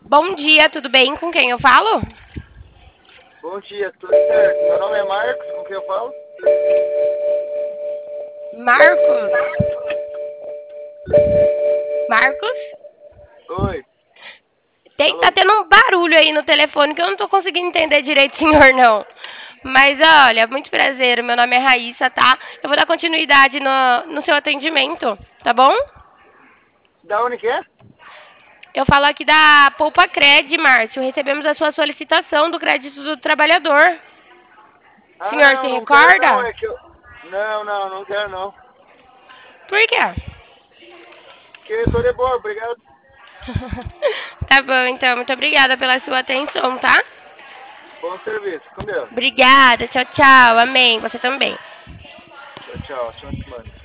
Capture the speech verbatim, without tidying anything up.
Bom dia, tudo bem? Com quem eu falo? Bom dia, tudo certo? Meu nome é Marcos, com quem eu falo? Marcos? Marcos? Oi, Tem, tá alô? tendo um barulho aí no telefone que eu não tô conseguindo entender direito, senhor, não. Mas olha, muito prazer, meu nome é Raíssa, tá? Eu vou dar continuidade no, no seu atendimento, tá bom? Da onde que é? Eu falo aqui da Poupa Cred, Márcio. Recebemos a sua solicitação do crédito do trabalhador. O Ah, senhor se não, não quero não, recorda? é que eu... Não, não, não quero não. Por quê? Que eu tô de boa, obrigado. Tá bom, então. Muito obrigada pela sua atenção, tá? Bom serviço, com Deus. Obrigada, tchau, tchau. Amém. Você também. Tchau, tchau, ótima semana.